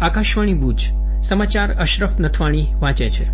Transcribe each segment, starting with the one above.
આકાશવાણી ભુજ સમાચાર અશરફ નથવાણી વાંચે છે.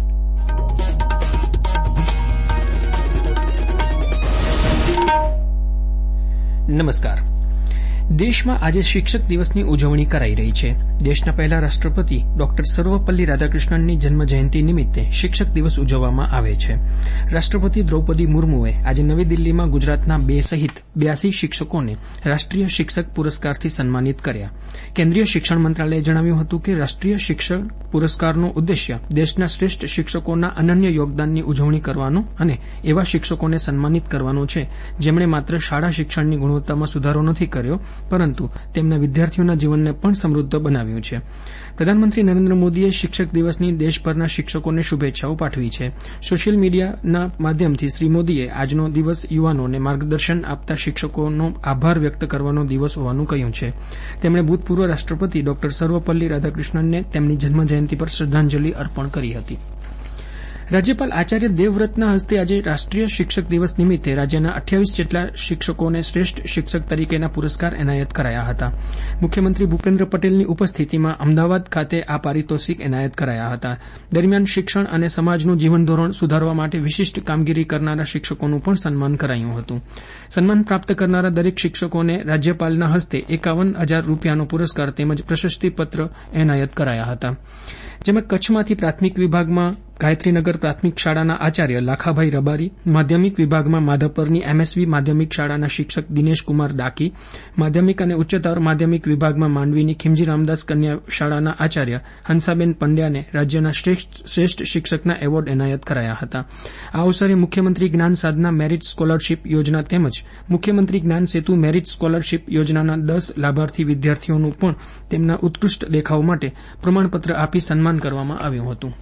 નમસ્કાર. દેશમાં આજે શિક્ષક દિવસની ઉજવણી કરાઈ રહી છે. દેશના પહેલા રાષ્ટ્રપતિ ડોક્ટર સર્વપલ્લી રાધાકૃષ્ણનની જન્મજયંતિ નિમિત્તે શિક્ષક દિવસ ઉજવવામાં આવે છે. રાષ્ટ્રપતિ દ્રૌપદી મુર્મુએ આજે નવી દિલ્હીમાં ગુજરાતના 2 સહિત 82 શિક્ષકોને રાષ્ટ્રીય શિક્ષક પુરસ્કારથી સન્માનિત કર્યા. કેન્દ્રીય શિક્ષણ મંત્રાલયે જણાવ્યું હતું કે રાષ્ટ્રીય શિક્ષક પુરસ્કારનો ઉદ્દેશ્ય દેશના શ્રેષ્ઠ શિક્ષકોના અનન્ય યોગદાનની ઉજવણી કરવાનો અને એવા શિક્ષકોને સન્માનિત કરવાનો છે જેમણે માત્ર શાળા શિક્ષણની ગુણવત્તામાં સુધારો નથી કર્યો પરંતુ તેમના વિદ્યાર્થીઓના જીવનને પણ સમૃદ્ધ બનાવ્યું છે. પ્રધાનમંત્રી નરેન્દ્ર મોદીએ શિક્ષક દિવસની દેશભરના શિક્ષકોને શુભેચ્છાઓ પાઠવી છે. સોશિયલ મીડિયાના માધ્યમથી શ્રી મોદીએ આજનો દિવસ યુવાનોને માર્ગદર્શન આપતા શિક્ષકોનો આભાર વ્યક્ત કરવાનો દિવસ હોવાનું કહ્યું છે. તેમણે ભૂતપૂર્વ રાષ્ટ્રપતિ ડોક્ટર સર્વપલ્લી રાધાકૃષ્ણનને તેમની જન્મજયંતિ પર શ્રદ્ધાંજલિ અર્પણ કરી હતી. રાજ્યપાલ આચાર્ય દેવવ્રતના હસ્તે આજે રાષ્ટ્રીય શિક્ષક દિવસ નિમિત્તે રાજ્યના 28 જેટલા શિક્ષકોને શ્રેષ્ઠ શિક્ષક તરીકેના પુરસ્કાર એનાયત કરાયા હતા. મુખ્યમંત્રી ભૂપેન્દ્ર પટેલની ઉપસ્થિતિમાં અમદાવાદ ખાતે આ પારિતોષિક એનાયત કરાયા હતા. દરમિયાન શિક્ષણ અને સમાજનું જીવનધોરણ સુધારવા માટે વિશિષ્ટ કામગીરી કરનારા શિક્ષકોનું પણ સન્માન કરાયું હતું. સન્માન પ્રાપ્ત કરનારા દરેક શિક્ષકોને રાજ્યપાલના હસ્તે 51,000 રૂપિયાનો પુરસ્કાર તેમજ પ્રશસ્તિપત્ર એનાયત કરાયા હતા. જેમાં કચ્છમાંથી પ્રાથમિક વિભાગમાં ગાયત્રીનગર પ્રાથમિક શાળાના આચાર્ય લાખાભાઈ રબારી, માધ્યમિક વિભાગમાં માધવપરની એમએસવી માધ્યમિક શાળાના શિક્ષક દિનેશકુમાર ડાકી, માધ્યમિક અને ઉચ્ચતર માધ્યમિક વિભાગમાં માંડવીની ખીમજી રામદાસ કન્યા શાળાના આચાર્ય હંસાબેન પંડ્યાને રાજ્યના શ્રેષ્ઠ શિક્ષકના એવોર્ડ એનાયત કરાયા હતા. આ અવસરે મુખ્યમંત્રી જ્ઞાન સાધના મેરિટ સ્કોલરશીપ યોજના તેમજ મુખ્યમંત્રી જ્ઞાન સેતુ મેરિટ સ્કોલરશીપ યોજનાના 10 લાભાર્થી વિદ્યાર્થીઓનું પણ તેમના ઉત્કૃષ્ટ દેખાવ માટે પ્રમાણપત્ર આપી સન્માન કરવામાં આવ્યું હતું.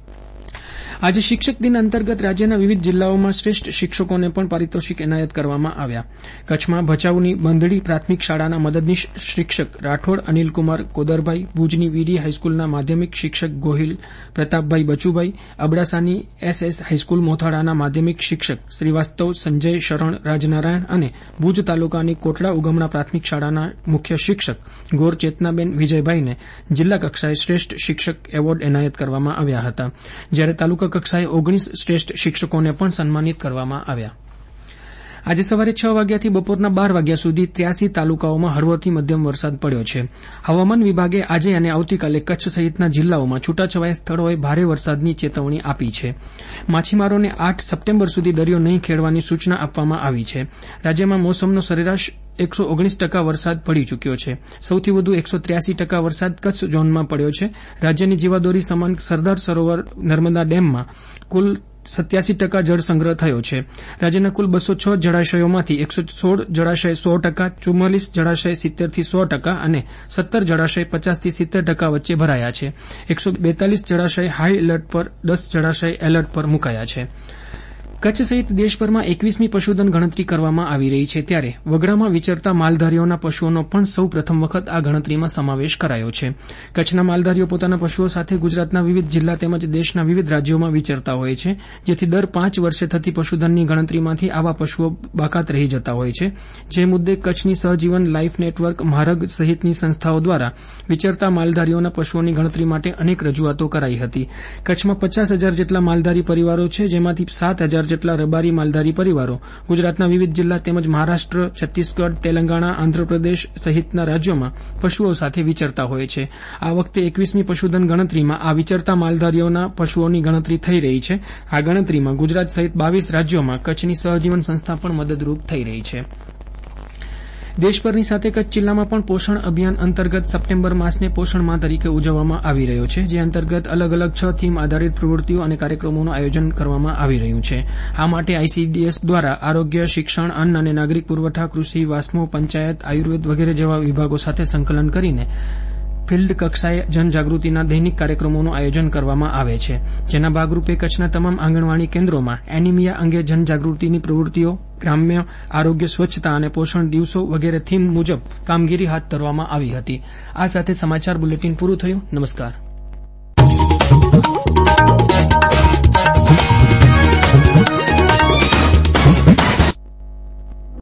આજે શિક્ષક દિન અંતર્ગત રાજ્યના વિવિધ જિલ્લાઓમાં શ્રેષ્ઠ શિક્ષકોને પણ પારિતોષિક એનાયત કરવામાં આવ્યા. કચ્છમાં ભચાઉની બંધડી પ્રાથમિક શાળાના મદદનીશ શિક્ષક રાઠોડ અનિલકુમાર કોદરભાઈ, ભુજની વીડી હાઈસ્કૂલના માધ્યમિક શિક્ષક ગોહિલ પ્રતાપભાઈ બચુભાઈ, અબડાસાની એસએસ હાઈસ્કૂલ મોથાળાના માધ્યમિક શિક્ષક શ્રીવાસ્તવ સંજય શરણ રાજનારાયણ અને ભુજ તાલુકાની કોટડા ઉગમણા પ્રાથમિક શાળાના મુખ્ય શિક્ષક ગોર ચેતનાબેન વિજયભાઈને જિલ્લા કક્ષાએ શ્રેષ્ઠ શિક્ષક એવોર્ડ એનાયત કરવામાં આવ્યા હતા. જ્યારે તાલુકા કક્ષાએ 19 શ્રેષ્ઠ શિક્ષકોને પણ સન્માનિત કરવામાં આવ્યા. આજે સવારે 6 વાગ્યાથી બપોરના 12 વાગ્યા સુધી 83 તાલુકાઓમાં હળવોથી મધ્યમ વરસાદ પડ્યો છે. હવામાન વિભાગે આજે અને આવતીકાલે કચ્છ સહિતના જિલ્લાઓમાં છૂટાછવાયા સ્થળોએ ભારે વરસાદની ચેતવણી આપી છે. માછીમારોને 8 સપ્ટેમ્બર સુધી દરિયો નહીં ખેડવાની સૂચના આપવામાં આવી છે. રાજ્યમાં મોસમનો સરેરાશ 119% વરસાદ પડી ચૂક્યો છે. સૌથી વધુ 183% વરસાદ કચ્છ ઝોનમાં પડ્યો છે. રાજ્યની જીવાદોરી સમાન સરદાર સરોવર નર્મદા ડેમમાં કુલ 87% જળ સંગ્રહ થયો છે. રાજ્યના કુલ 206 જળાશયોમાંથી 116 જળાશય 100%, 44 જળાશય 70% થી 100% અને 17 જળાશય 50% થી 70% વચ્ચે ભરાયા છે. 142 જળાશય હાઈ એલર્ટ પર, 10 જળાશય એલર્ટ પર મુકાયા છે. કચ્છ સહિત દેશભરમાં 21મી પશુધન ગણતરી કરવામાં આવી રહી છે. ત્યારે વગડામાં વિચરતા માલધારીઓના પશુઓનો પણ સૌ પ્રથમ વખત આ ગણતરીમાં સમાવેશ કરાયો છે. કચ્છના માલધારીઓ પોતાના પશુઓ સાથે ગુજરાતના વિવિધ જિલ્લા તેમજ દેશના વિવિધ રાજ્યોમાં વિચરતા હોય છે, જેથી દર 5 વર્ષે થતી પશુધનની ગણતરીમાંથી આવા પશુઓ બાકાત રહી જતા હોય છે. જે મુદ્દે કચ્છની સહજીવન લાઇફ નેટવર્ક મહારગ સહિતની સંસ્થાઓ દ્વારા વિચરતા માલધારીઓના પશુઓની ગણતરી માટે અનેક રજૂઆતો કરાઈ હતી. કચ્છમાં 50,000 જેટલા માલધારી પરિવારો છે, જેમાંથી 7,000 જેટલા રબારી માલધારી પરિવારો ગુજરાતના વિવિધ જિલ્લા તેમજ મહારાષ્ટ્ર, છત્તીસગઢ, તેલંગાણા, આંધ્રપ્રદેશ સહિતના રાજ્યોમાં પશુઓ સાથે વિચરતા હોય છે. આ વખતે 21મી પશુધન ગણતરીમાં આ વિચરતા માલધારીઓના પશુઓની ગણતરી થઈ રહી છે. આ ગણતરીમાં ગુજરાત સહિત 22 રાજ્યોમાં કચ્છની સહજીવન સંસ્થા પણ મદદરૂપ થઈ રહી છે. દેશભરની સાથે કચ્છ જિલ્લામાં પણ પોષણ અભિયાન અંતર્ગત સપ્ટેમ્બર માસને પોષણ માહ તરીકે ઉજવવામાં આવી રહ્યો છે, જે અંતર્ગત અલગ અલગ 6 થીમ આધારિત પ્રવૃત્તિઓ અને કાર્યક્રમોનું આયોજન કરવામાં આવી રહ્યું છે. આ માટે આઈસીડીએસ દ્વારા આરોગ્ય, શિક્ષણ, અન્ન અને નાગરિક પુરવઠા, કૃષિ, વાસ્મો, પંચાયત, આયુર્વેદ વગેરે જેવા વિભાગો સાથે સંકલન કરીને ફિલ્ડ કક્ષાએ જનજાગૃતિના દૈનિક કાર્યક્રમોનું આયોજન કરવામાં આવે છે. જેના ભાગરૂપે કચ્છના તમામ આંગણવાડી કેન્દ્રોમાં એનિમિયા અંગે જનજાગૃતિની પ્રવૃત્તિઓ, ગ્રામ્ય આરોગ્ય, સ્વચ્છતા અને પોષણ દિવસો વગેરે થીમ મુજબ કામગીરી હાથ ધરવામાં આવી હતી. આ સાથે સમાચાર બુલેટિન પૂરું થયું. નમસ્કાર.